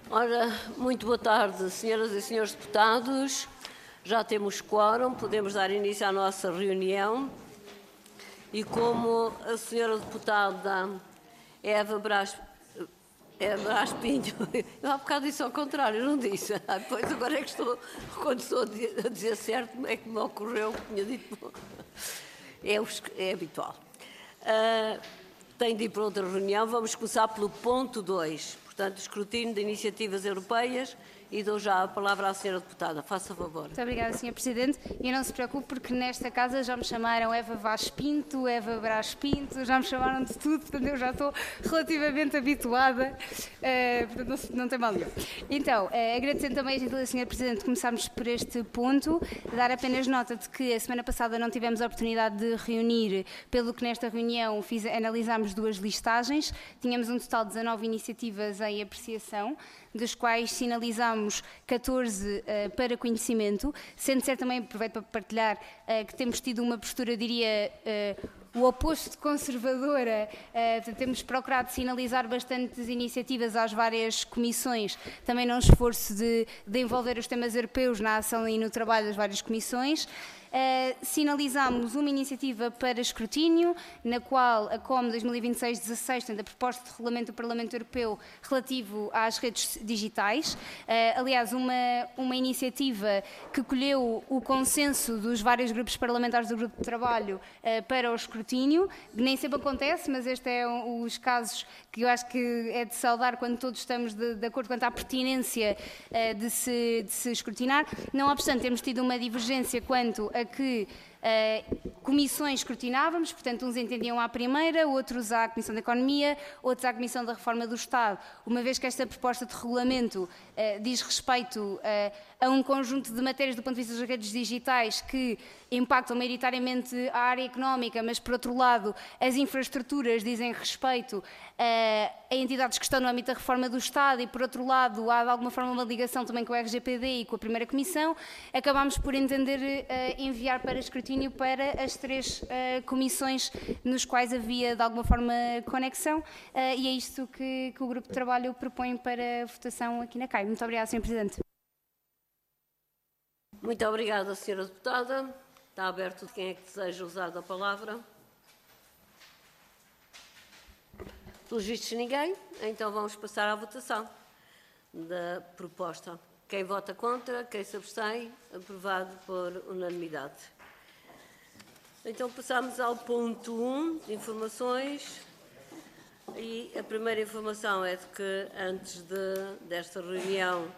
Ora, muito boa tarde, senhoras e senhores deputados. Já temos quórum, podemos dar início à nossa reunião. E como a senhora deputada Eva Brás Pinto, eu há bocado disse ao contrário, não disse? Pois agora é que quando estou a dizer certo, é que me ocorreu que tinha dito. É habitual. Tenho de ir para outra reunião. Vamos começar pelo ponto 2. Portanto, escrutínio de iniciativas europeias, e dou já a palavra à senhora deputada. Faça favor. Muito obrigada, Sr. Presidente. E não se preocupe, porque nesta casa já me chamaram Eva Vaz Pinto, Eva Brás Pinto, já me chamaram de tudo, portanto eu já estou relativamente habituada, portanto não tem mal nenhum. Então, agradecendo também a gentileza, Sr. Presidente, começarmos por este ponto, dar apenas nota de que a semana passada não tivemos a oportunidade de reunir, pelo que nesta reunião analisámos 2 listagens, tínhamos um total de 19 iniciativas em apreciação, dos quais sinalizámos 14 para conhecimento, sendo certo também, aproveito para partilhar, que temos tido uma postura, diria, o oposto de conservadora, temos procurado sinalizar bastantes iniciativas às várias comissões, também num esforço de envolver os temas europeus na ação e no trabalho das várias comissões. Sinalizámos uma iniciativa para escrutínio, na qual a COM 2026-16 tem a proposta de regulamento do Parlamento Europeu relativo às redes digitais. Aliás, uma iniciativa que colheu o consenso dos vários grupos parlamentares do grupo de trabalho para o escrutínio, que nem sempre acontece, mas este é os casos que eu acho que é de saudar quando todos estamos de acordo quanto à pertinência de se escrutinar. Não obstante, temos tido uma divergência quanto a que comissões escrutinávamos, portanto, uns entendiam à primeira, outros à Comissão da Economia, outros à Comissão da Reforma do Estado, uma vez que esta proposta de regulamento diz respeito a um conjunto de matérias do ponto de vista das redes digitais que impactam maioritariamente a área económica, mas, por outro lado, as infraestruturas dizem respeito a entidades que estão no âmbito da reforma do Estado e, por outro lado, há de alguma forma uma ligação também com o RGPD e com a primeira Comissão, acabámos por entender enviar para escrutínio para as 3 comissões nos quais havia de alguma forma conexão, e é isto que o Grupo de Trabalho propõe para votação aqui na CAI. Muito obrigada, Sr. Presidente. Muito obrigada, senhora deputada. Está aberto quem é que deseja usar a palavra. Pelos vistos, ninguém. Então vamos passar à votação da proposta. Quem vota contra, quem se abstém, aprovado por unanimidade. Então passamos ao ponto 1, informações. E a primeira informação é de que, antes desta reunião,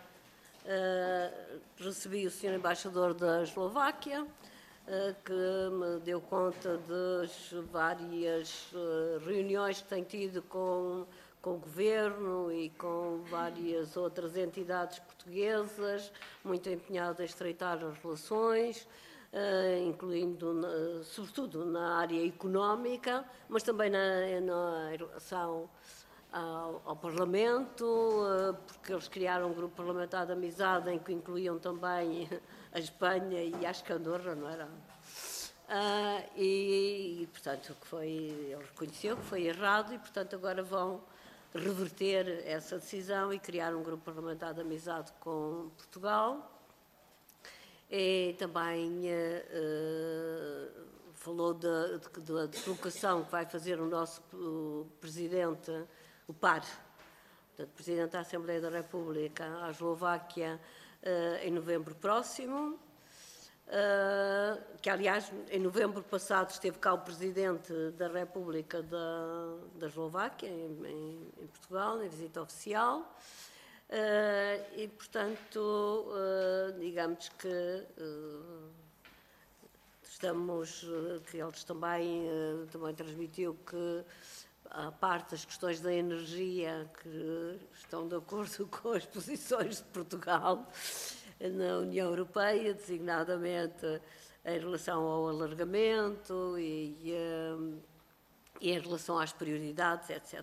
recebi o Sr. Embaixador da Eslováquia, que me deu conta das várias reuniões que tem tido com o Governo e com várias outras entidades portuguesas, muito empenhado em estreitar as relações, incluindo, sobretudo, na área económica, mas também na relação ao Parlamento, porque eles criaram um grupo parlamentar de amizade em que incluíam também a Espanha e acho que a Andorra, não era? Portanto, ele reconheceu que foi errado e, portanto, agora vão reverter essa decisão e criar um grupo parlamentar de amizade com Portugal. E também falou da deslocação que vai fazer o nosso Presidente, o PAR, portanto, Presidente da Assembleia da República, à Eslováquia, em novembro próximo, que, aliás, em novembro passado esteve cá o Presidente da República da Eslováquia, em Portugal, em visita oficial, e, portanto, digamos que que eles também transmitiu que, à parte das questões da energia, que estão de acordo com as posições de Portugal na União Europeia, designadamente em relação ao alargamento e em relação às prioridades, etc.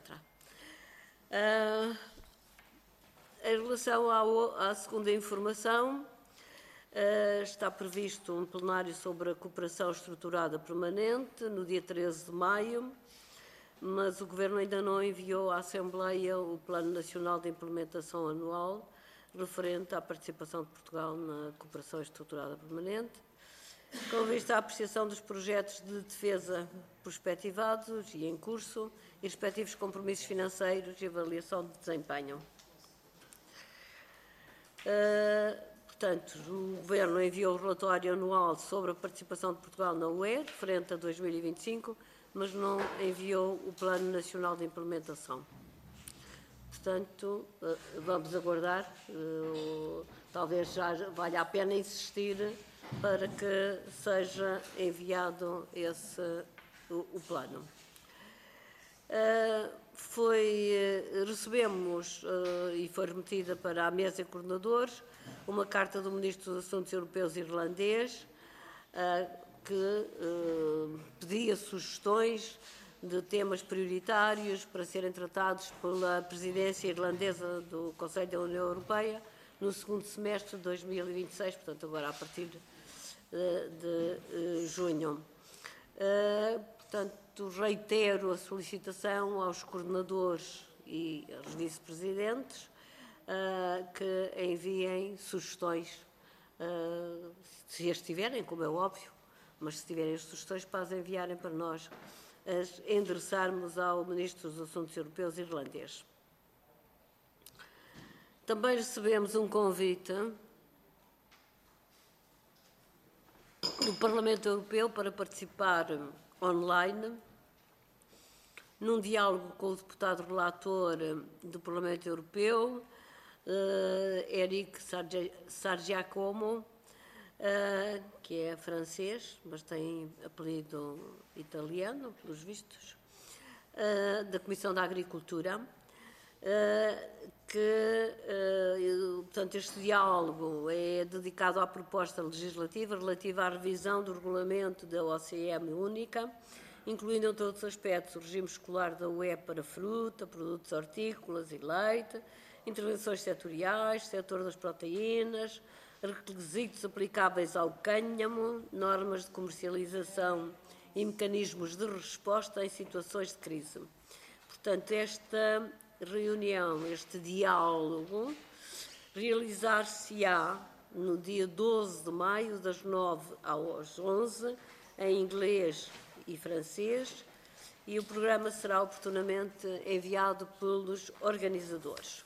Em relação à segunda informação, está previsto um plenário sobre a cooperação estruturada permanente no dia 13 de maio, mas o Governo ainda não enviou à Assembleia o Plano Nacional de Implementação Anual referente à participação de Portugal na Cooperação Estruturada Permanente, com vista à apreciação dos projetos de defesa prospectivados e em curso e respectivos compromissos financeiros e avaliação de desempenho. Portanto, o Governo enviou o relatório anual sobre a participação de Portugal na UE, referente a 2025, mas não enviou o Plano Nacional de Implementação. Portanto, vamos aguardar, talvez já valha a pena insistir para que seja enviado o plano. Recebemos e foi remetida para a mesa de coordenadores uma carta do Ministro dos Assuntos Europeus irlandês que pedia sugestões de temas prioritários para serem tratados pela presidência irlandesa do Conselho da União Europeia no segundo semestre de 2026, portanto agora a partir de junho. Portanto, reitero a solicitação aos coordenadores e aos vice-presidentes que enviem sugestões, se as tiverem, como é óbvio, mas se tiverem as sugestões para enviarem para nós, as endereçarmos ao Ministro dos Assuntos Europeus irlandês. Também recebemos um convite do Parlamento Europeu para participar online num diálogo com o deputado relator do Parlamento Europeu, Eric Sargiacomo, que é francês, mas tem apelido italiano, pelos vistos, da Comissão da Agricultura, portanto, este diálogo é dedicado à proposta legislativa relativa à revisão do regulamento da OCM única, incluindo, entre outros aspectos, o regime escolar da UE para fruta, produtos hortícolas e leite, intervenções setoriais, setor das proteínas, requisitos aplicáveis ao cânhamo, normas de comercialização e mecanismos de resposta em situações de crise. Portanto, esta reunião, este diálogo, realizar-se-á no dia 12 de maio, das 9 às 11, em inglês e francês, e o programa será oportunamente enviado pelos organizadores.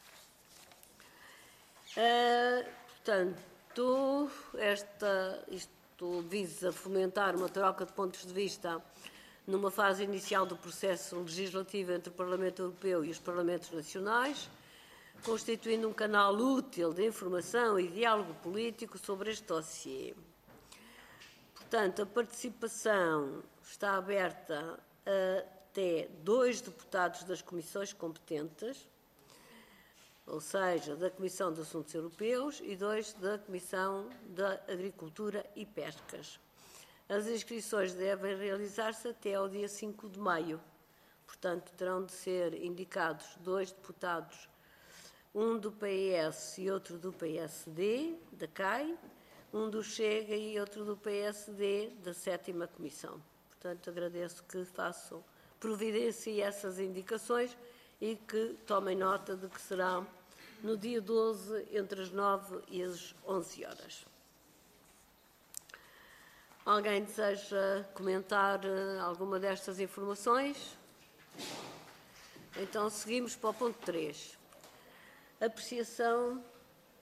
Portanto, isto visa fomentar uma troca de pontos de vista numa fase inicial do processo legislativo entre o Parlamento Europeu e os Parlamentos Nacionais, constituindo um canal útil de informação e diálogo político sobre este dossiê. Portanto, a participação está aberta até 2 deputados das comissões competentes, ou seja, da Comissão de Assuntos Europeus e 2 da Comissão da Agricultura e Pescas. As inscrições devem realizar-se até ao dia 5 de maio. Portanto, terão de ser indicados 2 deputados, um do PS e outro do PSD, da CAI, um do Chega e outro do PSD, da 7ª Comissão. Portanto, agradeço que façam providência essas indicações e que tomem nota de que será no dia 12, entre as 9 e as 11 horas. Alguém deseja comentar alguma destas informações? Então, seguimos para o ponto 3. Apreciação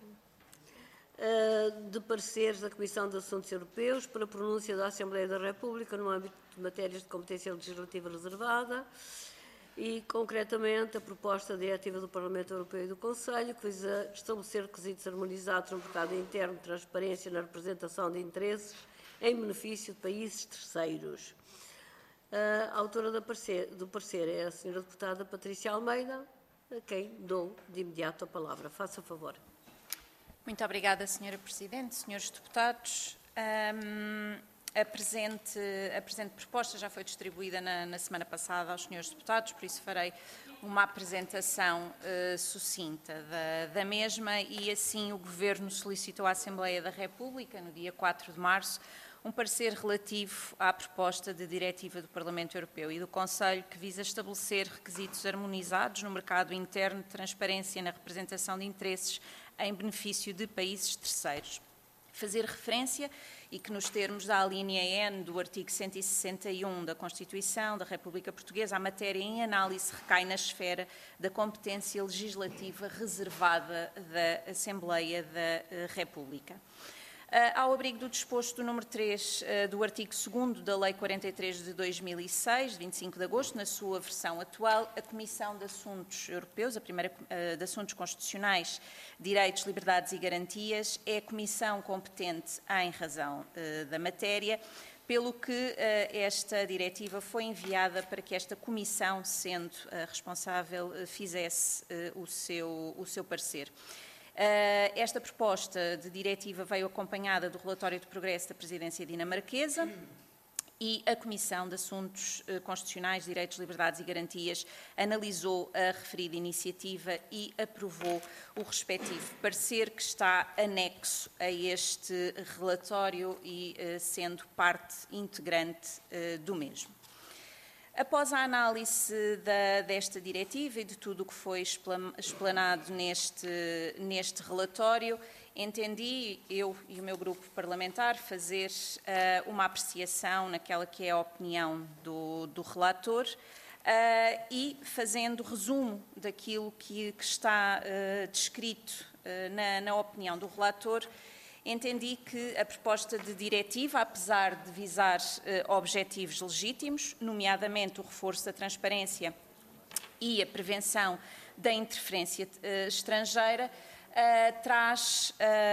de pareceres da Comissão de Assuntos Europeus para a pronúncia da Assembleia da República no âmbito de matérias de competência legislativa reservada e, concretamente, a proposta de diretiva do Parlamento Europeu e do Conselho, que visa estabelecer requisitos harmonizados no mercado interno de transparência na representação de interesses em benefício de países terceiros. A autora do parecer é a Sra. Deputada Patrícia Almeida, a quem dou de imediato a palavra. Faça favor. Muito obrigada, Sra. Presidente. Senhores deputados, a presente proposta já foi distribuída na semana passada aos senhores deputados, por isso farei uma apresentação sucinta da mesma e assim o Governo solicitou à Assembleia da República, no dia 4 de março, um parecer relativo à proposta de diretiva do Parlamento Europeu e do Conselho que visa estabelecer requisitos harmonizados no mercado interno de transparência na representação de interesses em benefício de países terceiros. Fazer referência e que, nos termos da alínea N do artigo 161 da Constituição da República Portuguesa, a matéria em análise recai na esfera da competência legislativa reservada da Assembleia da República. Ao abrigo do disposto do número 3 do artigo 2º da Lei 43 de 2006, de 25 de agosto, na sua versão atual, a Comissão de Assuntos Europeus, a primeira de Assuntos Constitucionais, Direitos, Liberdades e Garantias, é a comissão competente em razão da matéria, pelo que esta diretiva foi enviada para que esta comissão, sendo responsável, fizesse o seu parecer. Esta proposta de diretiva veio acompanhada do relatório de progresso da presidência dinamarquesa e a Comissão de Assuntos Constitucionais, Direitos, Liberdades e Garantias analisou a referida iniciativa e aprovou o respectivo parecer que está anexo a este relatório e sendo parte integrante do mesmo. Após a análise desta diretiva e de tudo o que foi explanado neste relatório, entendi, eu e o meu grupo parlamentar, fazer uma apreciação naquela que é a opinião do relator e fazendo resumo daquilo que está descrito na opinião do relator. Entendi que a proposta de diretiva, apesar de visar objetivos legítimos, nomeadamente o reforço da transparência e a prevenção da interferência estrangeira, traz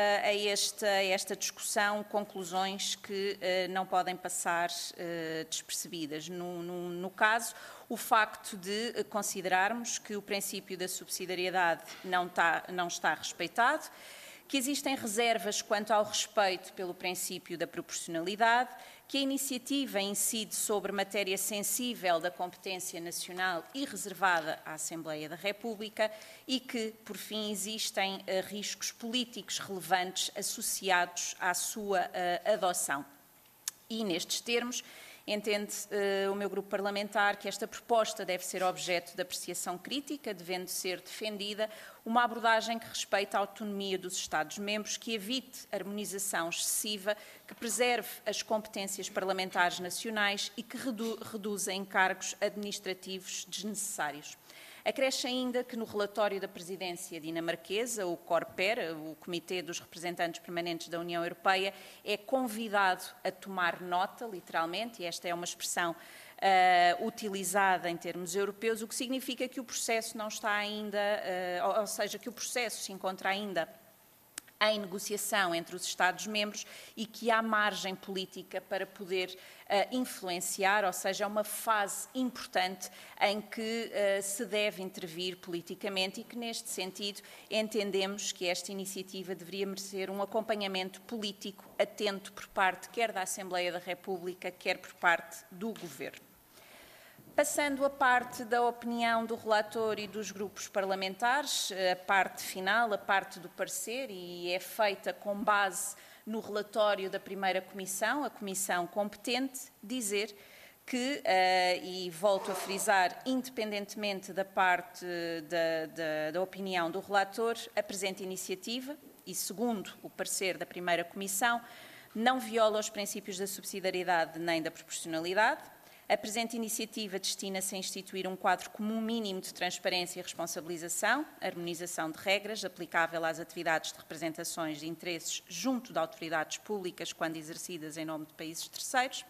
a esta discussão conclusões que não podem passar despercebidas. No caso, o facto de considerarmos que o princípio da subsidiariedade não está respeitado, que existem reservas quanto ao respeito pelo princípio da proporcionalidade, que a iniciativa incide sobre matéria sensível da competência nacional e reservada à Assembleia da República e que, por fim, existem riscos políticos relevantes associados à sua adoção. E, nestes termos, entende o meu grupo parlamentar que esta proposta deve ser objeto de apreciação crítica, devendo ser defendida uma abordagem que respeite a autonomia dos Estados-membros, que evite harmonização excessiva, que preserve as competências parlamentares nacionais e que reduza encargos administrativos desnecessários. Acresce ainda que no relatório da presidência dinamarquesa, o COREPER, o Comitê dos Representantes Permanentes da União Europeia, é convidado a tomar nota, literalmente, e esta é uma expressão utilizada em termos europeus, o que significa que o processo não está ainda, ou seja, que o processo se encontra ainda em negociação entre os Estados-membros e que há margem política para poder influenciar, ou seja, é uma fase importante em que se deve intervir politicamente e que, neste sentido, entendemos que esta iniciativa deveria merecer um acompanhamento político atento por parte quer da Assembleia da República, quer por parte do Governo. Passando a parte da opinião do relator e dos grupos parlamentares, a parte final, a parte do parecer, e é feita com base no relatório da primeira comissão, a comissão competente, dizer que, e volto a frisar, independentemente da parte da opinião do relator, a presente iniciativa, e segundo o parecer da primeira comissão, não viola os princípios da subsidiariedade nem da proporcionalidade. A presente iniciativa destina-se a instituir um quadro comum mínimo de transparência e responsabilização, harmonização de regras aplicável às atividades de representações de interesses junto de autoridades públicas quando exercidas em nome de países terceiros.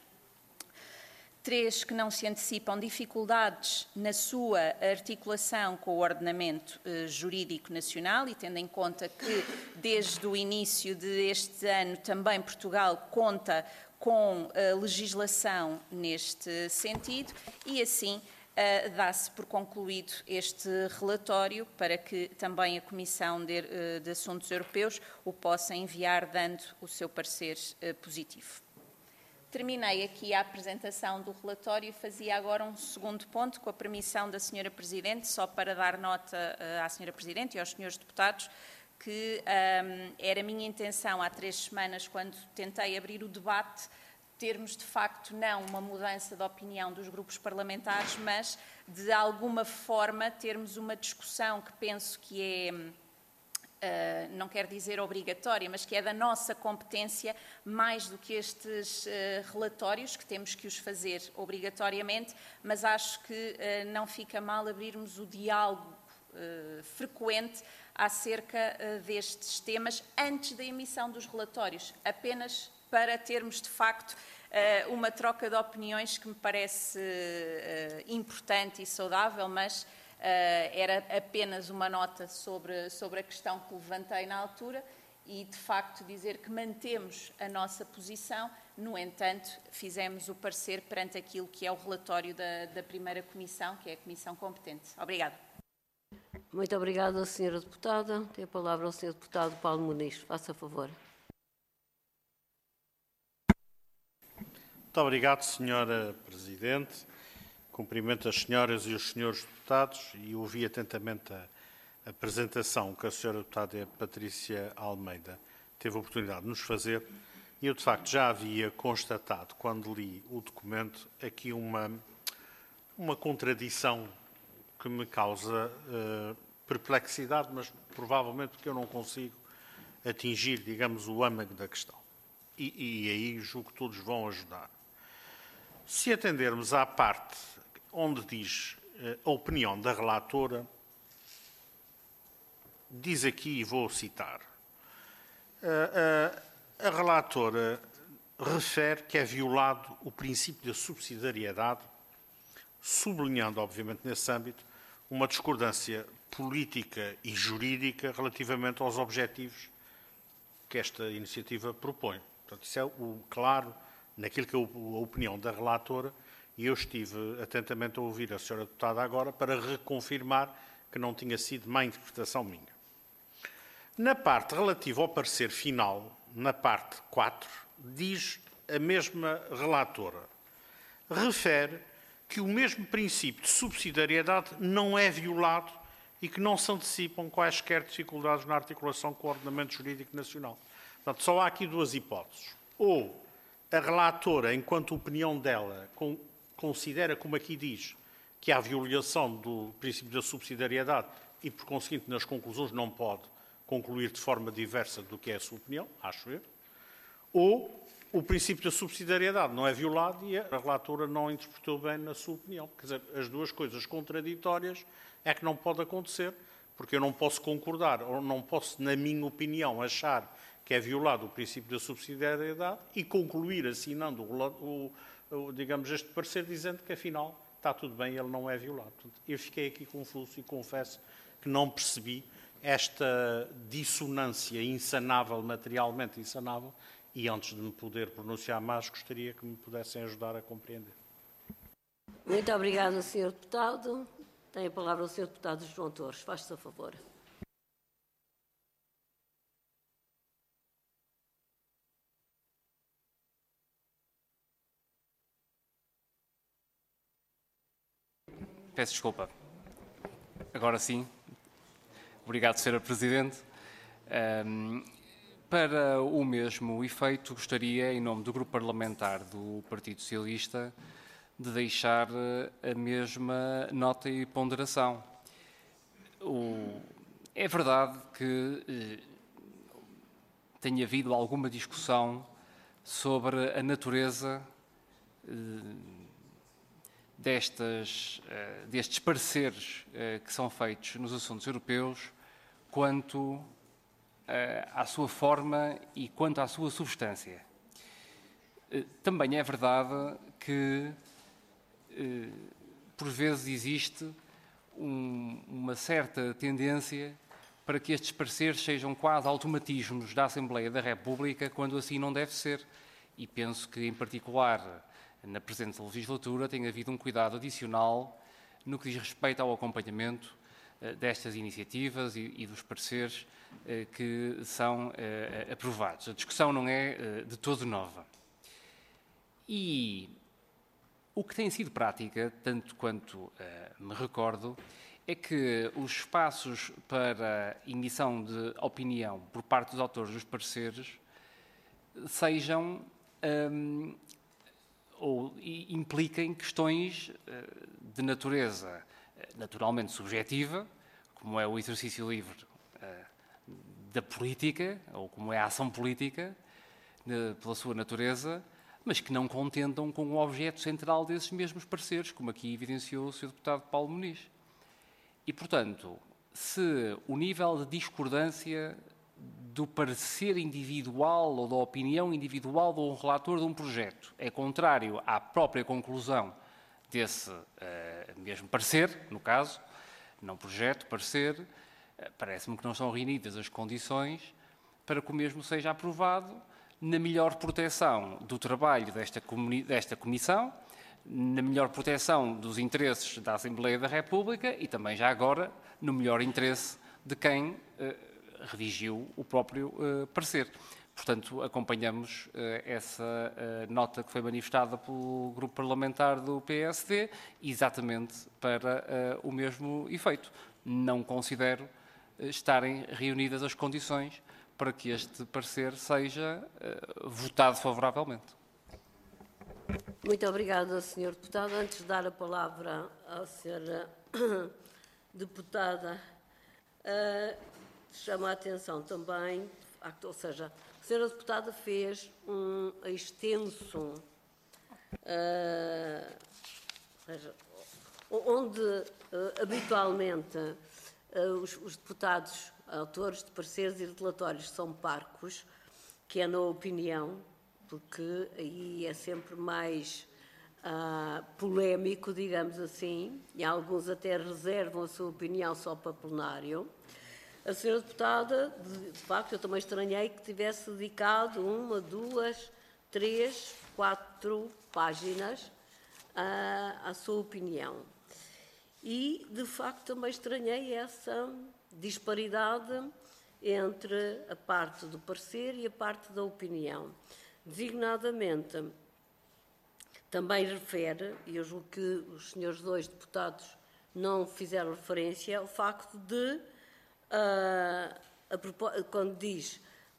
3, que não se antecipam dificuldades na sua articulação com o ordenamento jurídico nacional e tendo em conta que desde o início deste ano também Portugal conta com legislação neste sentido e assim dá-se por concluído este relatório para que também a Comissão de Assuntos Europeus o possa enviar dando o seu parecer positivo. Terminei aqui a apresentação do relatório e fazia agora um segundo ponto, com a permissão da Sra. Presidente, só para dar nota à Sra. Presidente e aos Srs. Deputados, que era minha intenção há 3 semanas, quando tentei abrir o debate, termos, de facto, não uma mudança de opinião dos grupos parlamentares, mas, de alguma forma, termos uma discussão que penso que é, não quero dizer obrigatória, mas que é da nossa competência, mais do que estes relatórios, que temos que os fazer obrigatoriamente, mas acho que não fica mal abrirmos o diálogo frequente acerca destes temas antes da emissão dos relatórios, apenas para termos, de facto, uma troca de opiniões que me parece importante e saudável, mas era apenas uma nota sobre a questão que levantei na altura e, de facto, dizer que mantemos a nossa posição. No entanto, fizemos o parecer perante aquilo que é o relatório da primeira comissão, que é a comissão competente. Obrigada. Muito obrigada, Sra. Deputada. Tem a palavra o Sr. Deputado Paulo Muniz. Faça favor. Muito obrigado, Sra. Presidente. Cumprimento as senhoras e os senhores deputados e ouvi atentamente a apresentação que a Sra. Deputada Patrícia Almeida teve a oportunidade de nos fazer e eu, de facto, já havia constatado, quando li o documento, aqui uma contradição que me causa perplexidade, mas provavelmente porque eu não consigo atingir, digamos, o âmago da questão. E aí julgo que todos vão ajudar. Se atendermos à parte onde diz a opinião da relatora, diz aqui, e vou citar, a relatora refere que é violado o princípio da subsidiariedade, sublinhando, obviamente, nesse âmbito, uma discordância política e jurídica relativamente aos objetivos que esta iniciativa propõe. Portanto, isso é o claro naquilo que é a opinião da relatora, e eu estive atentamente a ouvir a Sra. Deputada agora para reconfirmar que não tinha sido má interpretação minha. Na parte relativa ao parecer final, na parte 4, diz a mesma relatora, refere que o mesmo princípio de subsidiariedade não é violado e que não se antecipam quaisquer dificuldades na articulação com o ordenamento jurídico nacional. Portanto, só há aqui duas hipóteses. Ou a relatora, enquanto opinião dela, considera, como aqui diz, que há violação do princípio da subsidiariedade e, por conseguinte, nas conclusões não pode concluir de forma diversa do que é a sua opinião, acho eu, ou o princípio da subsidiariedade não é violado e a relatora não interpretou bem na sua opinião. Quer dizer, as duas coisas contraditórias é que não pode acontecer, porque eu não posso concordar, ou não posso, na minha opinião, achar que é violado o princípio da subsidiariedade e concluir assinando digamos, este parecer dizendo que, afinal, está tudo bem, ele não é violado. Portanto, eu fiquei aqui confuso e confesso que não percebi esta dissonância insanável, materialmente insanável, e antes de me poder pronunciar mais, gostaria que me pudessem ajudar a compreender. Muito obrigada, Sr. Deputado. Tem a palavra o Sr. Deputado João Torres. Faz-se a favor. Peço desculpa. Agora sim. Obrigado, Sra. Presidente. Para o mesmo efeito, gostaria, em nome do Grupo Parlamentar do Partido Socialista, de deixar a mesma nota e ponderação. É verdade que tem havido alguma discussão sobre a natureza destes pareceres que são feitos nos assuntos europeus quanto à sua forma e quanto à sua substância. Também é verdade que, por vezes, existe uma certa tendência para que estes pareceres sejam quase automatismos da Assembleia da República, quando assim não deve ser. E penso que, em particular, na presente legislatura, tem havido um cuidado adicional no que diz respeito ao acompanhamento destas iniciativas e dos pareceres que são aprovados. A discussão não é de todo nova. E o que tem sido prática, tanto quanto me recordo, é que os espaços para emissão de opinião por parte dos autores dos pareceres sejam ou impliquem questões de natureza naturalmente subjetiva, como é o exercício livre da política, ou como é a ação política, pela sua natureza, mas que não contendam com o objeto central desses mesmos pareceres, como aqui evidenciou o Sr. Deputado Paulo Muniz. E, portanto, se o nível de discordância do parecer individual ou da opinião individual de um relator de um projeto é contrário à própria conclusão desse mesmo parecer, no caso, não projeto, parecer, parece-me que não estão reunidas as condições para que o mesmo seja aprovado na melhor proteção do trabalho desta Comissão, na melhor proteção dos interesses da Assembleia da República e também, já agora, no melhor interesse de quem redigiu o próprio parecer. Portanto, acompanhamos essa nota que foi manifestada pelo grupo parlamentar do PSD exatamente para o mesmo efeito. Não considero estarem reunidas as condições para que este parecer seja votado favoravelmente. Muito obrigada, Sr. Deputado. Antes de dar a palavra à Sra. Deputada, chama a atenção também, ou seja, a Sra. Deputada fez um extenso, onde habitualmente os deputados autores de pareceres e de relatórios são parcos, que é na opinião, porque aí é sempre mais polémico, digamos assim, e alguns até reservam a sua opinião só para plenário. A senhora deputada, de facto, eu também estranhei que tivesse dedicado 1, 2, 3, 4 páginas à sua opinião. E, de facto, também estranhei essa disparidade entre a parte do parecer e a parte da opinião. Designadamente, também refere, e eu julgo que os senhores 2 deputados não fizeram referência ao facto de, quando diz,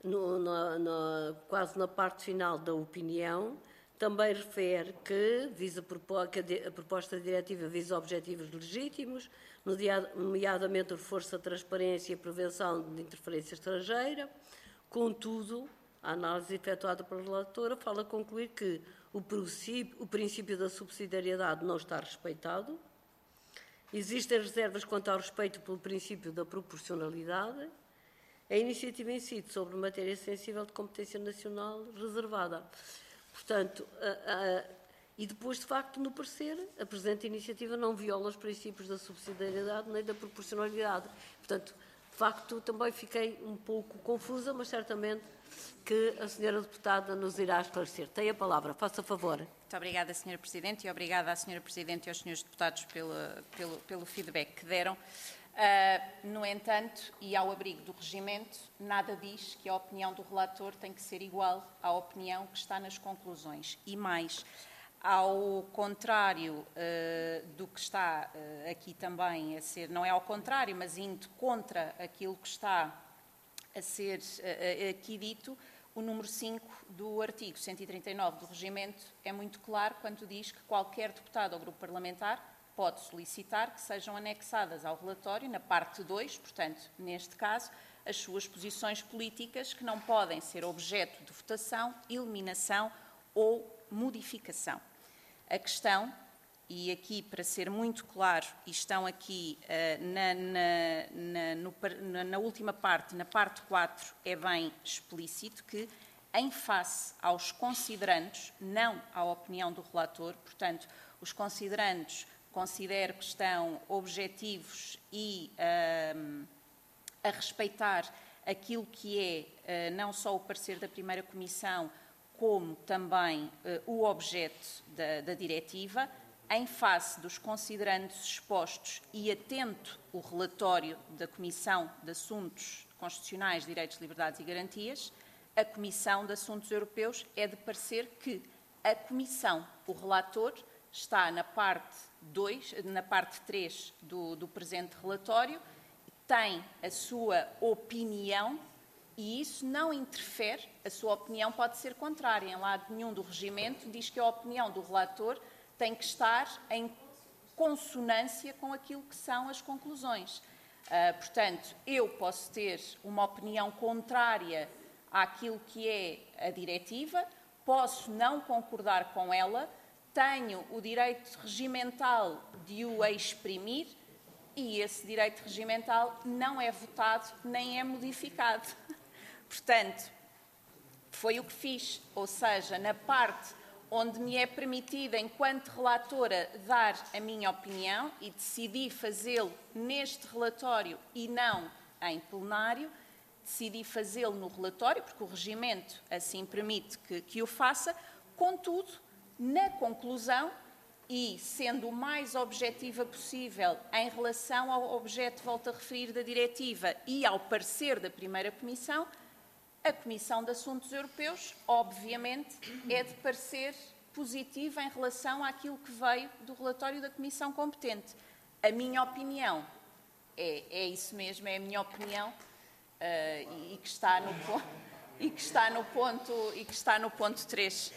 quase na parte final da opinião, também refere que a proposta diretiva visa objetivos legítimos, nomeadamente o reforço da transparência e a prevenção de interferência estrangeira. Contudo, a análise efetuada pela relatora fala concluir que o princípio da subsidiariedade não está respeitado, existem reservas quanto ao respeito pelo princípio da proporcionalidade, a iniciativa incide sobre matéria sensível de competência nacional reservada. Portanto, e depois, de facto, no parecer, a presente iniciativa não viola os princípios da subsidiariedade nem da proporcionalidade. Portanto, de facto, também fiquei um pouco confusa, mas certamente que a senhora deputada nos irá esclarecer. Tem a palavra, faça favor. Muito obrigada, Sra. Presidente, e obrigada à Sra. Presidente e aos senhores deputados pelo feedback que deram. No entanto, e ao abrigo do regimento, nada diz que a opinião do relator tem que ser igual à opinião que está nas conclusões. E mais, ao contrário do que está aqui também a ser, não é ao contrário, mas indo contra aquilo que está a ser aqui dito, o número 5 do artigo 139 do regimento é muito claro quando diz que qualquer deputado ou grupo parlamentar pode solicitar que sejam anexadas ao relatório, na parte 2, portanto, neste caso, as suas posições políticas que não podem ser objeto de votação, eliminação ou modificação. A questão, e aqui para ser muito claro, e estão aqui na última parte, na parte 4, é bem explícito que, em face aos considerandos, não à opinião do relator, portanto, os considerandos considero que estão objetivos e a respeitar aquilo que é não só o parecer da primeira comissão, como também o objeto da diretiva, em face dos considerandos expostos e atento o relatório da Comissão de Assuntos Constitucionais, Direitos, Liberdades e Garantias, a Comissão de Assuntos Europeus é de parecer que a Comissão, o relator, está na parte 2, na parte 3 do presente relatório, tem a sua opinião E isso não interfere, a sua opinião pode ser contrária. Em lado nenhum do regimento diz que a opinião do relator tem que estar em consonância com aquilo que são as conclusões. Portanto, eu posso ter uma opinião contrária àquilo que é a diretiva, posso não concordar com ela, tenho o direito regimental de o exprimir e esse direito regimental não é votado nem é modificado. Portanto, foi o que fiz, ou seja, na parte onde me é permitido, enquanto relatora, dar a minha opinião e decidi fazê-lo neste relatório e não em plenário, decidi fazê-lo no relatório, porque o regimento assim permite que o faça, contudo, na conclusão, e sendo o mais objetiva possível em relação ao objeto, volto a referir, da diretiva e ao parecer da primeira Comissão, a Comissão de Assuntos Europeus, obviamente, é de parecer positivo em relação àquilo que veio do relatório da Comissão competente. A minha opinião é isso mesmo, é a minha opinião e que está no ponto 3.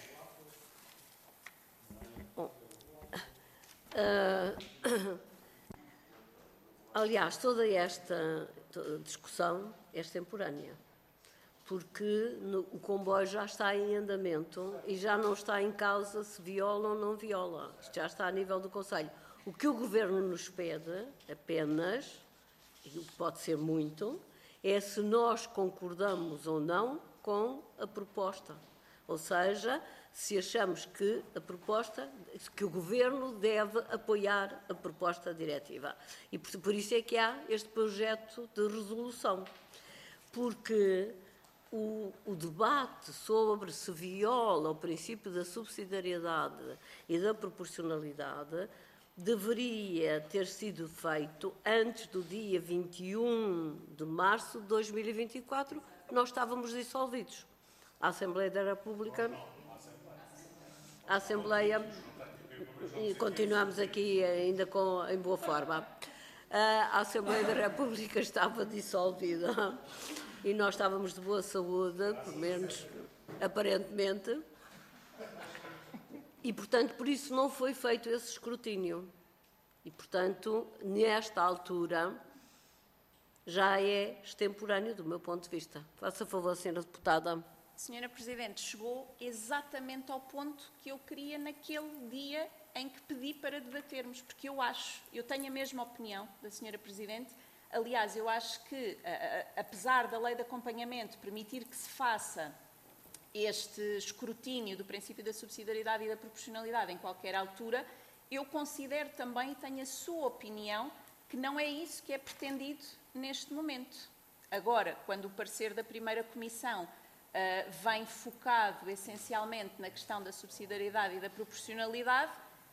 Aliás, toda esta discussão é extemporânea, porque o comboio já está em andamento e já não está em causa se viola ou não viola. Isto já está a nível do Conselho. O que o Governo nos pede, apenas, e pode ser muito, é se nós concordamos ou não com a proposta. Ou seja, se achamos que que o Governo deve apoiar a proposta diretiva. E por isso é que há este projeto de resolução. Porque o debate sobre se viola o princípio da subsidiariedade e da proporcionalidade deveria ter sido feito antes do dia 21 de março de 2024, nós estávamos dissolvidos. A Assembleia da República, e continuamos aqui ainda em boa forma, a Assembleia da República estava dissolvida e nós estávamos de boa saúde, pelo menos aparentemente, e, portanto, por isso não foi feito esse escrutínio. E, portanto, nesta altura, já é extemporâneo do meu ponto de vista. Faça favor, Sra. Deputada. Senhora Presidente, chegou exatamente ao ponto que eu queria naquele dia em que pedi para debatermos, porque eu tenho a mesma opinião da Senhora Presidente. Aliás, eu acho que, apesar da lei de acompanhamento permitir que se faça este escrutínio do princípio da subsidiariedade e da proporcionalidade em qualquer altura, eu considero também, e tenho a sua opinião, que não é isso que é pretendido neste momento. Agora, quando o parecer da primeira Comissão vem focado essencialmente na questão da subsidiariedade e da proporcionalidade,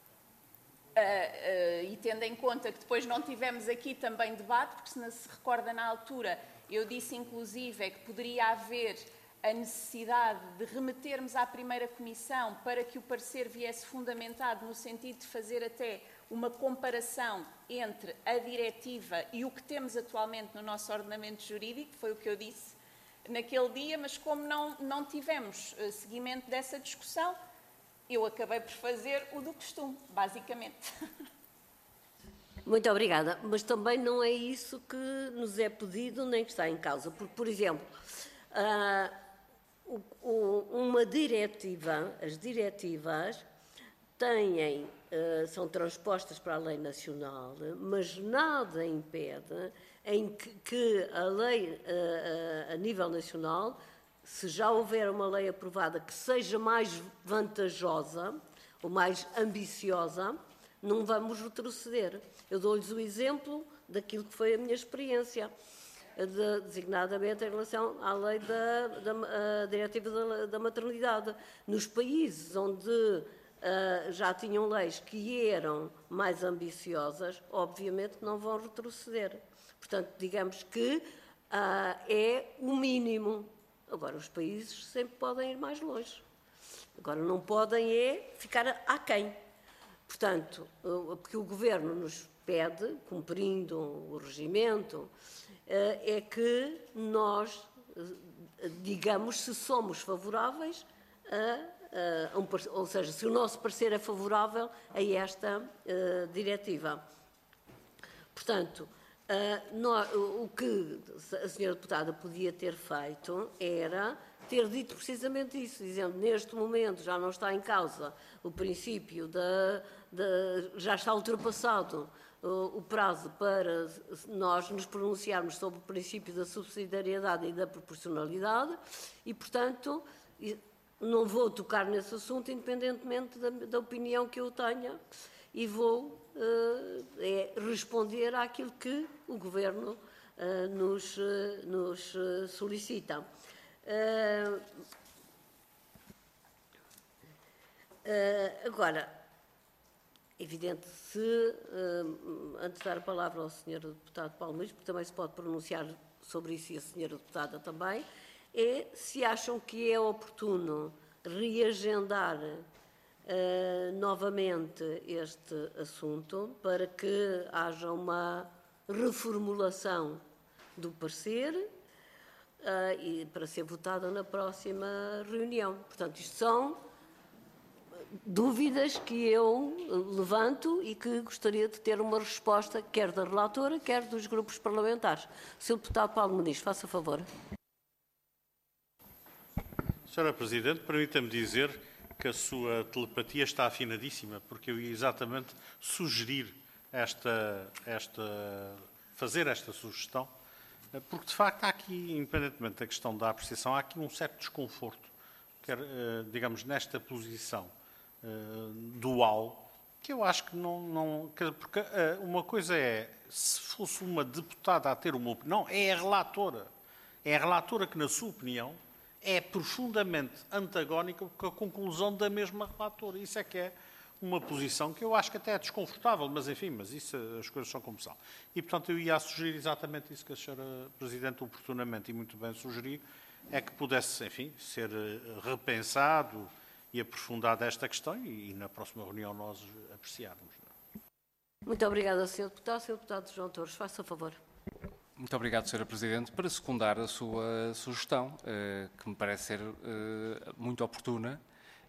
e tendo em conta que depois não tivemos aqui também debate, porque se recorda na altura, eu disse inclusive que poderia haver a necessidade de remetermos à primeira Comissão para que o parecer viesse fundamentado no sentido de fazer até uma comparação entre a diretiva e o que temos atualmente no nosso ordenamento jurídico, foi o que eu disse naquele dia, mas como não tivemos seguimento dessa discussão, eu acabei por fazer o do costume, basicamente. Muito obrigada, mas também não é isso que nos é pedido nem que está em causa, porque, por exemplo, uma diretiva, as diretivas são transpostas para a lei nacional, mas nada impede em que a lei, a nível nacional, se já houver uma lei aprovada que seja mais vantajosa ou mais ambiciosa, não vamos retroceder. Eu dou-lhes o exemplo daquilo que foi a minha experiência, designadamente em relação à lei da diretiva da maternidade. Nos países onde já tinham leis que eram mais ambiciosas, obviamente não vão retroceder. Portanto, digamos que é o mínimo. Agora, os países sempre podem ir mais longe. Agora, não podem ficar aquém. Portanto, porque o Governo nos pede, cumprindo o regimento, é que nós digamos, se somos favoráveis ou seja, se o nosso parecer é favorável a esta diretiva. Portanto, o que a senhora deputada podia ter feito era ter dito precisamente isso, dizendo neste momento já não está em causa o princípio já está ultrapassado o prazo para nós nos pronunciarmos sobre o princípio da subsidiariedade e da proporcionalidade e, portanto, não vou tocar nesse assunto independentemente da opinião que eu tenha e vou responder àquilo que o Governo nos solicita. Agora, evidente, antes de dar a palavra ao Sr. Deputado Paulo Luís, porque também se pode pronunciar sobre isso e a Sra. Deputada também, se acham que é oportuno reagendar novamente este assunto para que haja uma reformulação do parecer e para ser votada na próxima reunião. Portanto, isto são dúvidas que eu levanto e que gostaria de ter uma resposta quer da relatora, quer dos grupos parlamentares. Sr. Deputado Paulo Muniz, faça favor. Sra. Presidente, permita-me dizer que a sua telepatia está afinadíssima, porque eu ia exatamente sugerir fazer esta sugestão, porque de facto há aqui, independentemente da questão da apreciação, há aqui um certo desconforto, digamos, nesta posição dual, que eu acho que não porque uma coisa é, se fosse uma deputada a ter uma opinião, não, é a relatora que, na sua opinião, é profundamente antagónica com a conclusão da mesma relatora. Isso é que é uma posição que eu acho que até é desconfortável, mas enfim, isso, as coisas são como são. E, portanto, eu ia sugerir exatamente isso que a Sra. Presidente oportunamente e muito bem sugeriu, é que pudesse, enfim, ser repensado e aprofundada esta questão e na próxima reunião nós apreciarmos. Muito obrigada, Sr. Deputado. Sr. Deputado João Torres, faça favor. Muito obrigado, Sra. Presidente, para secundar a sua sugestão, que me parece ser muito oportuna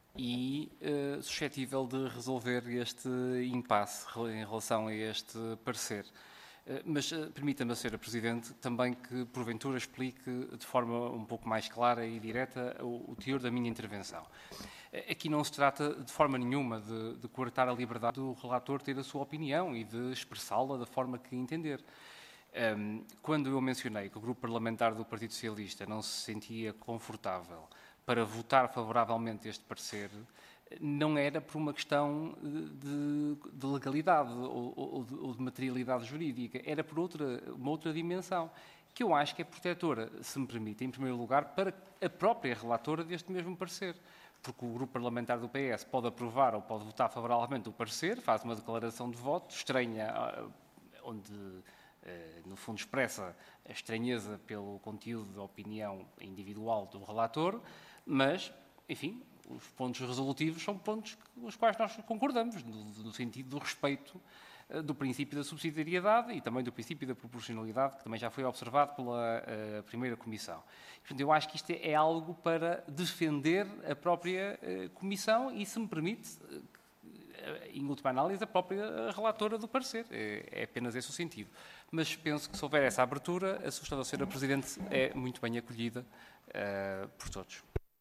e suscetível de resolver este impasse em relação a este parecer. Mas permita-me, Sra. Presidente, também que porventura explique de forma um pouco mais clara e direta o teor da minha intervenção. Aqui não se trata de forma nenhuma de coartar a liberdade do relator ter a sua opinião e de expressá-la da forma que entender. Quando eu mencionei que o grupo parlamentar do Partido Socialista não se sentia confortável para votar favoravelmente este parecer, não era por uma questão de legalidade ou de materialidade jurídica, era por uma outra dimensão, que eu acho que é protetora, se me permite, em primeiro lugar, para a própria relatora deste mesmo parecer. Porque o grupo parlamentar do PS pode aprovar ou pode votar favoravelmente o parecer, faz uma declaração de voto, estranha, onde no fundo expressa a estranheza pelo conteúdo da opinião individual do relator, mas, enfim, os pontos resolutivos são pontos com os quais nós concordamos, no sentido do respeito do princípio da subsidiariedade e também do princípio da proporcionalidade, que também já foi observado pela primeira Comissão. Portanto, eu acho que isto é algo para defender a própria Comissão e, se me permite, em última análise, a própria relatora do parecer. É apenas esse o sentido. Mas penso que, se houver essa abertura, a sugestão da Sra. Presidente é muito bem acolhida por todos.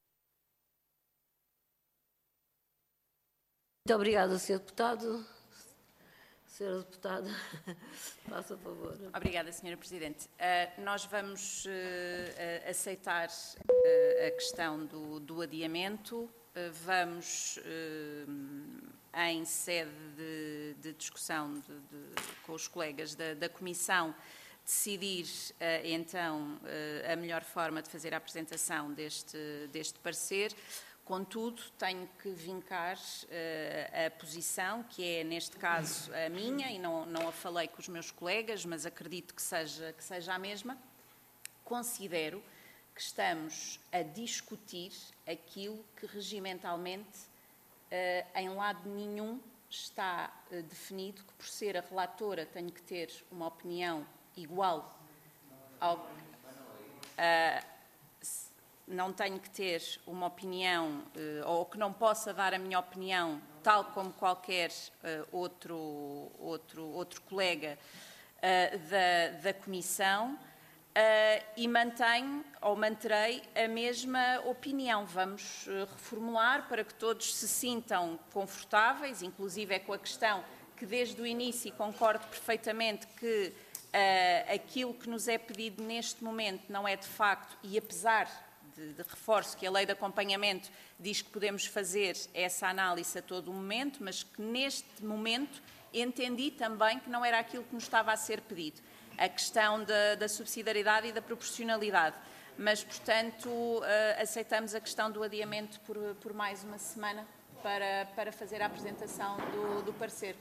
Muito obrigada, Sr. Deputado. Sra. Deputada, faça a favor. Obrigada, Sra. Presidente. Nós vamos aceitar a questão do adiamento. Vamos, em sede de discussão com os colegas da Comissão, decidir, então, a melhor forma de fazer a apresentação deste parecer. Contudo, tenho que vincar a posição, que é, neste caso, a minha, e não a falei com os meus colegas, mas acredito que seja a mesma. Considero que estamos a discutir aquilo que regimentalmente, em lado nenhum, está definido, que por ser a relatora tenho que ter uma opinião igual ao... não tenho que ter uma opinião, ou que não possa dar a minha opinião, tal como qualquer outro colega da Comissão, e manterei a mesma opinião. Vamos reformular para que todos se sintam confortáveis, inclusive é com a questão que desde o início concordo perfeitamente que aquilo que nos é pedido neste momento não é de facto, e apesar de reforço que a lei de acompanhamento diz que podemos fazer essa análise a todo o momento, mas que neste momento entendi também que não era aquilo que nos estava a ser pedido, a questão da subsidiariedade e da proporcionalidade. Mas, portanto, aceitamos a questão do adiamento por mais uma semana para fazer a apresentação do parecer.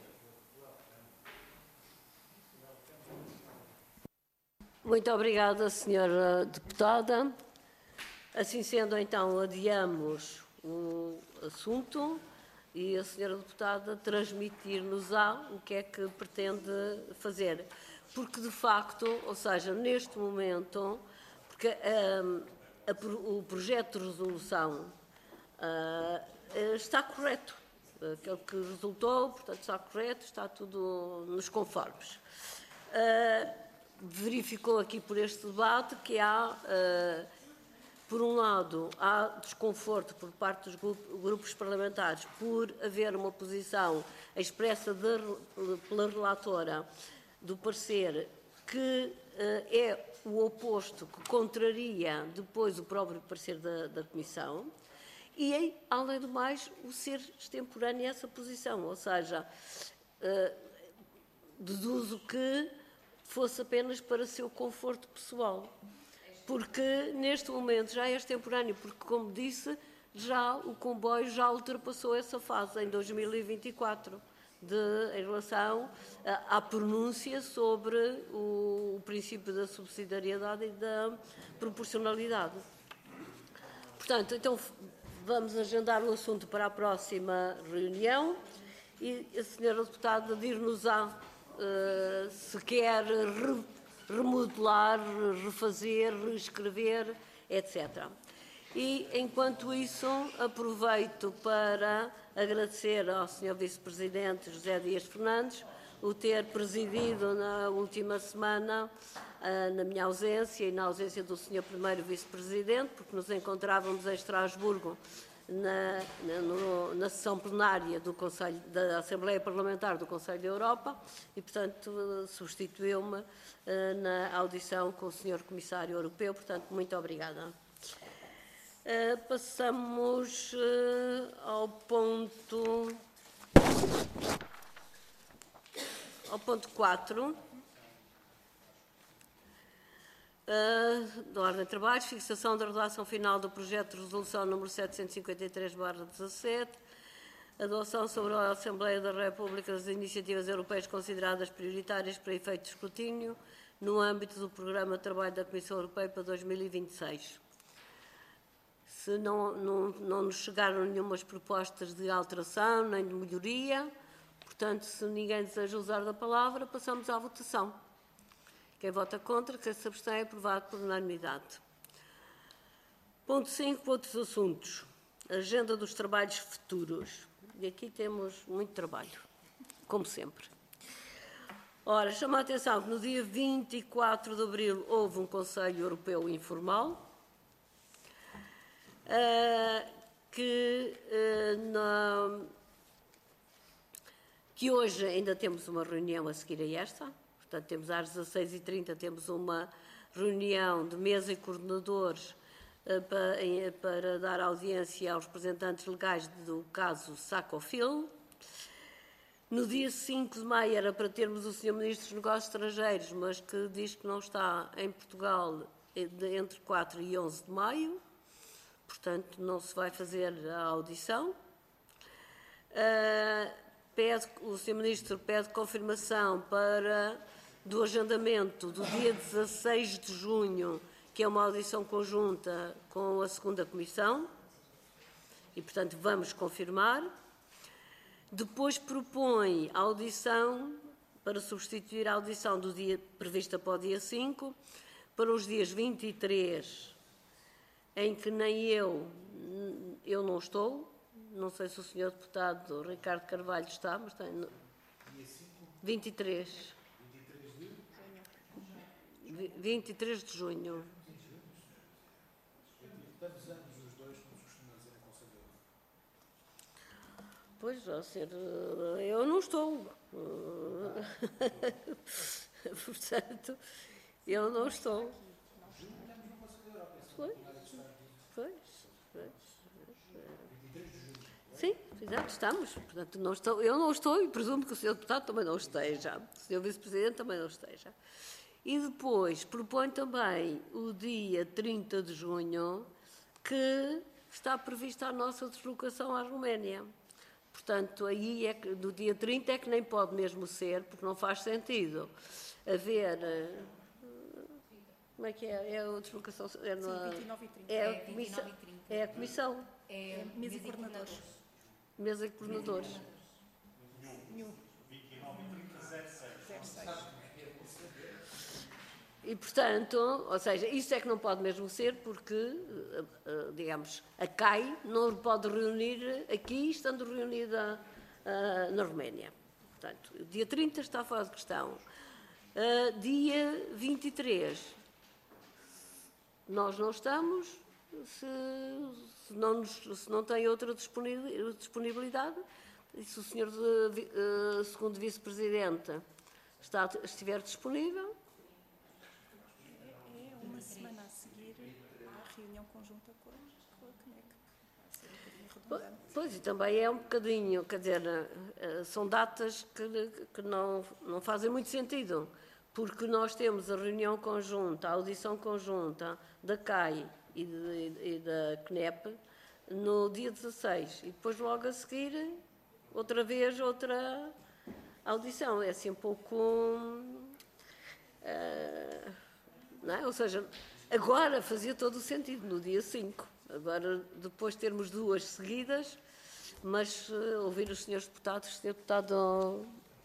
Muito obrigada, Sra. Deputada. Assim sendo, então, adiamos o assunto e a Sra. Deputada transmitir-nos-á o que é que pretende fazer. Porque, de facto, ou seja, neste momento, porque o projeto de resolução está correto. Aquele que resultou, portanto, está correto, está tudo nos conformes. Verificou aqui por este debate que há... por um lado, há desconforto por parte dos grupos parlamentares por haver uma posição expressa pela relatora do parecer que é o oposto, que contraria depois o próprio parecer da Comissão, e, além do mais, o ser extemporânea essa posição, ou seja, deduzo que fosse apenas para seu conforto pessoal. Porque neste momento já é extemporâneo, porque, como disse, já o comboio já ultrapassou essa fase em 2024, em relação à pronúncia sobre o princípio da subsidiariedade e da proporcionalidade. Portanto, então vamos agendar o assunto para a próxima reunião e a Sra. Deputada dir-nos-á se quer remodelar, refazer, reescrever, etc. E, enquanto isso, aproveito para agradecer ao Sr. Vice-Presidente José Dias Fernandes o ter presidido na última semana, na minha ausência e na ausência do Sr. Primeiro Vice-Presidente, porque nos encontrávamos em Estrasburgo na sessão plenária da Assembleia Parlamentar do Conselho da Europa e, portanto, substituiu-me na audição com o Sr. Comissário Europeu. Portanto, muito obrigada. Passamos ao ponto 4. Da Ordem de Trabalhos, fixação da redação final do projeto de resolução número 753/17, adoção sobre a Assembleia da República das iniciativas europeias consideradas prioritárias para efeito de escrutínio no âmbito do Programa de Trabalho da Comissão Europeia para 2026. Se não nos chegaram nenhumas propostas de alteração nem de melhoria, portanto, se ninguém deseja usar da palavra, passamos à votação. Quem vota contra, quem se abstém, é aprovado por unanimidade. Ponto 5, outros assuntos. Agenda dos trabalhos futuros. E aqui temos muito trabalho, como sempre. Ora, chamo a atenção que no dia 24 de abril houve um Conselho Europeu informal, que hoje ainda temos uma reunião a seguir a esta. Portanto, temos às 16h30, temos uma reunião de mesa e coordenadores para dar audiência aos representantes legais do caso Sacofil. No dia 5 de maio era para termos o Sr. Ministro dos Negócios Estrangeiros, mas que diz que não está em Portugal entre 4 e 11 de maio. Portanto, não se vai fazer a audição. O Sr. Ministro pede confirmação do agendamento do dia 16 de junho, que é uma audição conjunta com a segunda Comissão, e, portanto, vamos confirmar. Depois propõe a audição, para substituir a audição prevista para o dia 5, para os dias 23 em que nem eu não estou, não sei se o senhor deputado Ricardo Carvalho está, mas tem 23. 23 de junho. Quantos anos os dois, como se costuma dizer em Conselho? Pois, a ser, eu não estou. Portanto, eu não estou. Pois. Sim, exato, estamos. Portanto, não estou, eu não estou e presumo que o senhor deputado também não esteja. O senhor vice-presidente também não esteja. E depois propõe também o dia 30 de junho, que está prevista a nossa deslocação à Roménia. Portanto, aí é que, do dia 30 é que nem pode mesmo ser, porque não faz sentido haver... Como é que é? É a deslocação... É, no, Sim, 29 e 30. é, a comissão, é a comissão. É mesa e coordenadores. Mesa de coordenadores. E, portanto, ou seja, isso é que não pode mesmo ser porque, digamos, a CAI não pode reunir aqui, estando reunida na Roménia. Portanto, o dia 30 está fora de questão. Dia 23, nós não estamos, se não tem outra disponibilidade, e se o senhor segundo vice-presidente estiver disponível... Uma semana a seguir à reunião conjunta com a CNEC. Vai ser um bocadinho redundante. Pois, e também é um bocadinho, quer dizer, são datas que não fazem muito sentido, porque nós temos a reunião conjunta, a audição conjunta da CAI e da CNEP no dia 16, e depois logo a seguir, outra vez, outra audição. É assim um pouco... não é? Ou seja, agora fazia todo o sentido, no dia 5. Agora, depois termos duas seguidas, mas ouvir os senhores deputados, o senhor deputado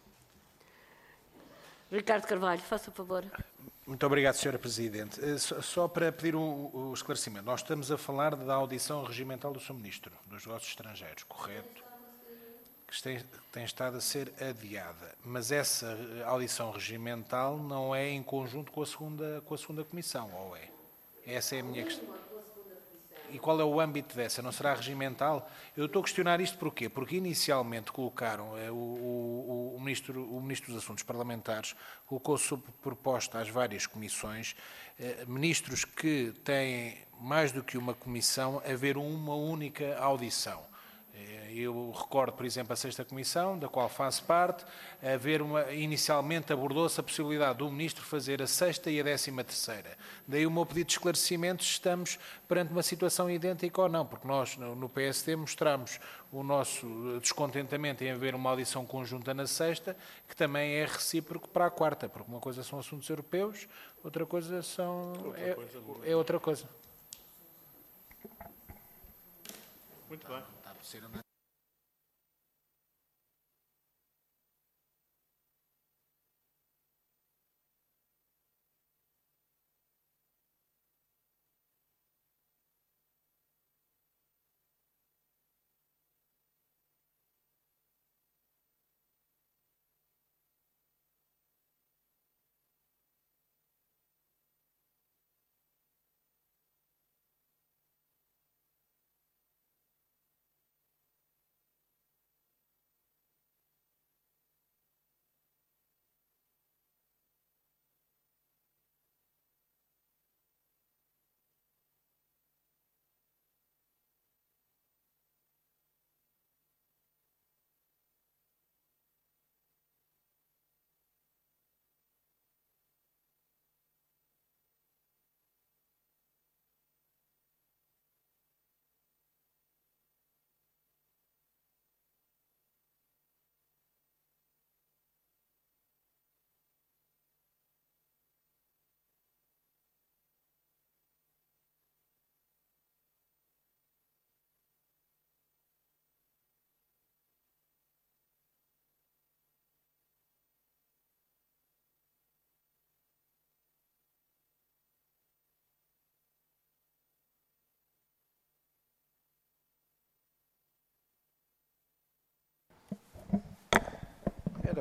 Ricardo Carvalho, faça favor. Muito obrigado, Sra. Presidente. Só para pedir um esclarecimento. Nós estamos a falar da audição regimental do Sr. Ministro dos Negócios Estrangeiros, correto? Que tem estado a ser adiada. Mas essa audição regimental não é em conjunto com a segunda comissão, ou é? Essa é a minha questão. E qual é o âmbito dessa? Não será regimental? Eu estou a questionar isto porquê? Porque inicialmente colocaram, o Ministro dos Assuntos Parlamentares colocou sob proposta às várias comissões, ministros que têm mais do que uma comissão, haver uma única audição. Eu recordo, por exemplo, a 6ª Comissão, da qual faço parte, inicialmente abordou-se a possibilidade do Ministro fazer a 6ª e a 13ª. Daí o meu pedido de esclarecimento se estamos perante uma situação idêntica ou não, porque nós, no PSD, mostramos o nosso descontentamento em haver uma audição conjunta na 6ª, que também é recíproco para a 4ª, porque uma coisa são assuntos europeus, outra coisa é outra coisa. Muito bem.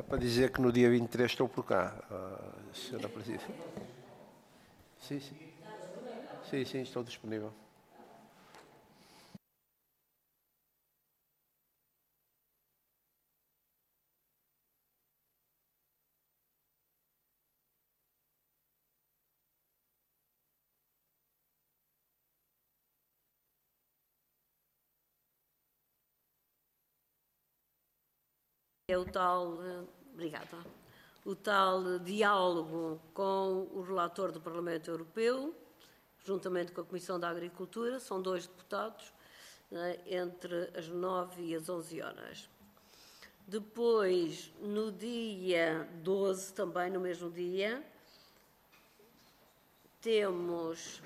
Era para dizer que no dia 23 estou por cá, Sra. Presidente. Sim, sim. Sim, sim, estou disponível. É o tal, obrigada, o tal diálogo com o relator do Parlamento Europeu, juntamente com a Comissão da Agricultura, são 2 deputados, entre as 9 e as 11 horas. Depois, no dia 12, também no mesmo dia, temos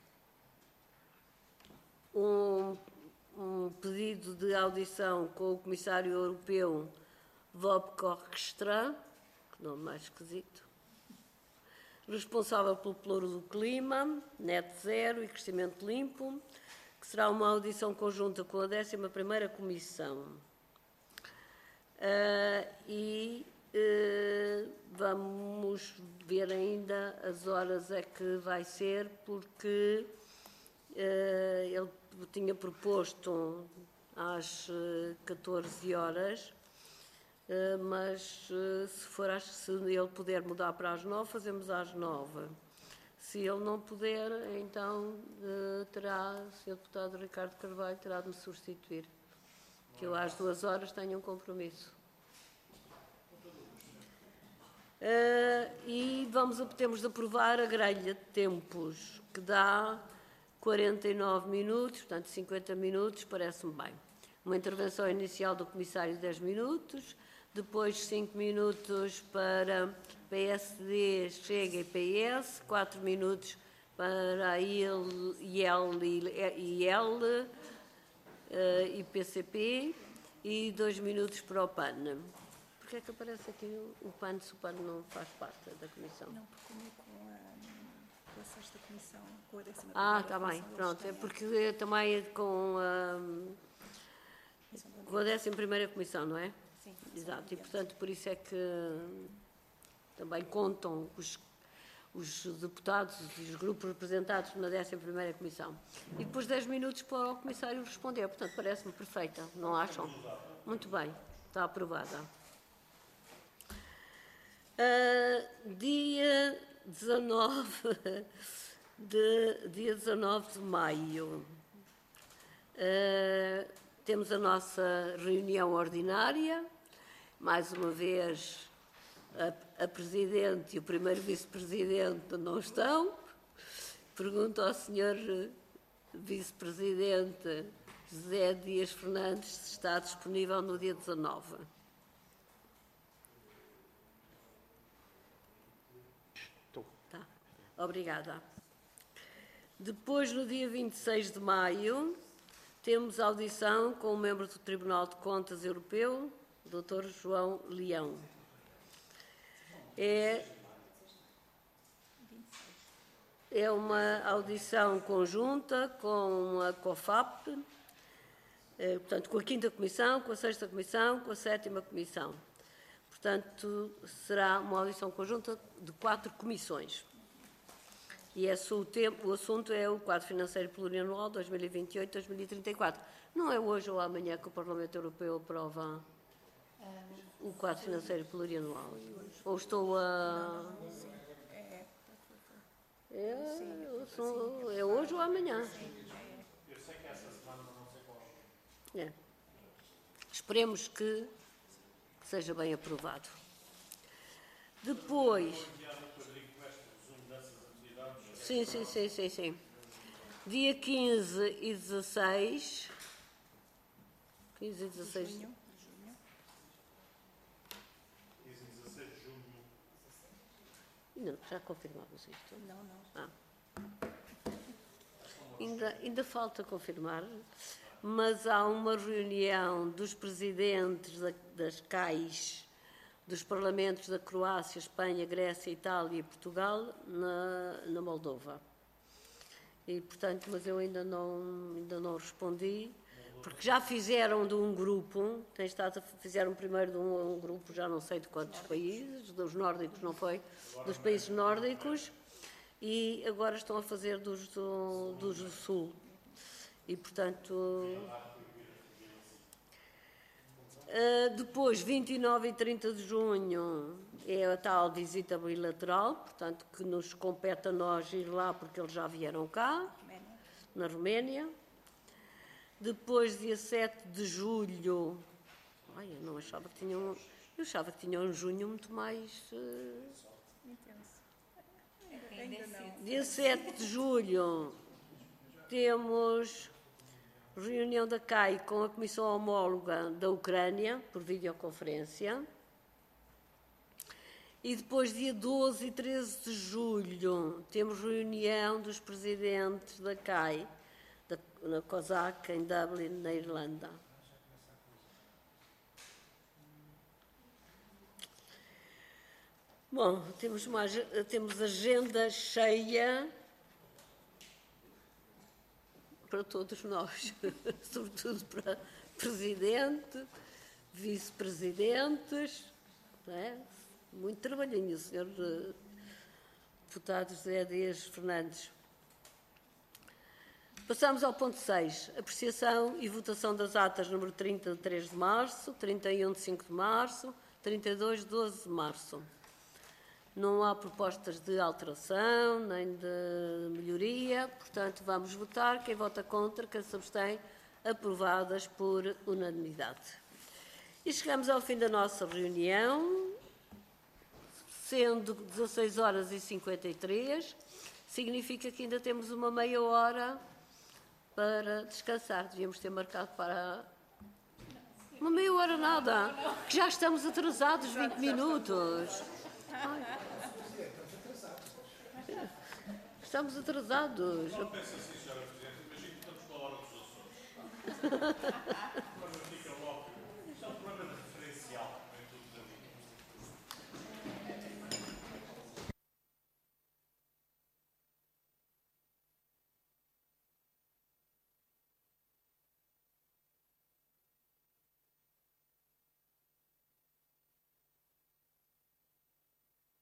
um pedido de audição com o Comissário Europeu Wopke Hoekstra, que nome mais esquisito, responsável pelo pluro do clima, net zero e crescimento limpo, que será uma audição conjunta com a 11ª Comissão. Vamos ver ainda as horas é que vai ser, porque ele tinha proposto às 14 horas, mas se ele puder mudar para as 9, fazemos às 9. Se ele não puder, então terá, o Sr. Deputado Ricardo Carvalho terá de me substituir, que eu às 2 horas tenho um compromisso. E temos de aprovar a grelha de tempos, que dá 49 minutos, portanto 50 minutos, parece-me bem. Uma intervenção inicial do Comissário de 10 minutos, depois 5 minutos para PSD, Chega e PS, 4 minutos para a IL e PCP e 2 minutos para o PAN. Porquê é que aparece aqui o PAN se o PAN não faz parte da Comissão? Não, porque com a sexta Comissão, com a 11ª está bem, pronto, é porque também com a 11ª Comissão, não é? Sim. Exato, e portanto por isso é que também contam os deputados e os grupos representados na 11ª Comissão. E depois 10 minutos para o Comissário responder, portanto parece-me perfeita, não acham? Muito bem, está aprovada. Dia 19 de maio, temos a nossa reunião ordinária. Mais uma vez, a Presidente e o primeiro Vice-Presidente não estão. Pergunto ao Sr. Vice-Presidente José Dias Fernandes se está disponível no dia 19. Tá. Obrigada. Depois, no dia 26 de maio, temos audição com o membro do Tribunal de Contas Europeu, Dr. João Leão. É uma audição conjunta com a COFAP, portanto, com a 5ª Comissão, com a 6ª Comissão, com a 7ª Comissão. Portanto, será uma audição conjunta de 4 comissões. E o assunto é o quadro financeiro plurianual 2028-2034. Não é hoje ou amanhã que o Parlamento Europeu aprova o quadro financeiro plurianual? Ou estou a... É hoje ou amanhã? Eu sei que essa semana não sei qual. Esperemos que seja bem aprovado. Depois... Sim. Dia 15 e 16... 15 e 16... 15 e 16 de junho. Não, já confirmamos isto? Não. Ainda falta confirmar, mas há uma reunião dos presidentes das CAIs, dos parlamentos da Croácia, Espanha, Grécia, Itália e Portugal na Moldova. E, portanto, mas eu ainda não respondi, porque já fizeram de um grupo, fizeram primeiro de um grupo, já não sei de quantos países, dos nórdicos, não foi? Dos países nórdicos, e agora estão a fazer dos do Sul. E, portanto, depois, 29 e 30 de junho, é a tal visita bilateral, portanto, que nos compete a nós ir lá, porque eles já vieram cá, na Roménia. Depois, dia 7 de julho, eu achava que tinham um junho muito mais... Intenso. Dia 7 de julho, temos reunião da CAI com a Comissão Homóloga da Ucrânia, por videoconferência. E depois, dia 12 e 13 de julho, temos reunião dos presidentes da CAI, na COSAC, em Dublin, na Irlanda. Bom, temos agenda cheia para todos nós, sobretudo para presidente, vice-presidentes, não é? Muito trabalhinho, Sr. Deputado José Dias Fernandes. Passamos ao ponto 6, apreciação e votação das atas número 30 de 3 de março, 31 de 5 de março, 32 de 12 de março. Não há propostas de alteração, nem de melhoria, portanto, vamos votar. Quem vota contra, quem se abstém, aprovadas por unanimidade. E chegamos ao fim da nossa reunião, sendo 16 horas e 53, significa que ainda temos uma meia hora para descansar. Devíamos ter marcado para... Uma meia hora nada, que já estamos atrasados 20 minutos. Ai. Estamos atrasados. Não pensa assim, Sra. Presidente, imagino que estamos com a hora dos Açores.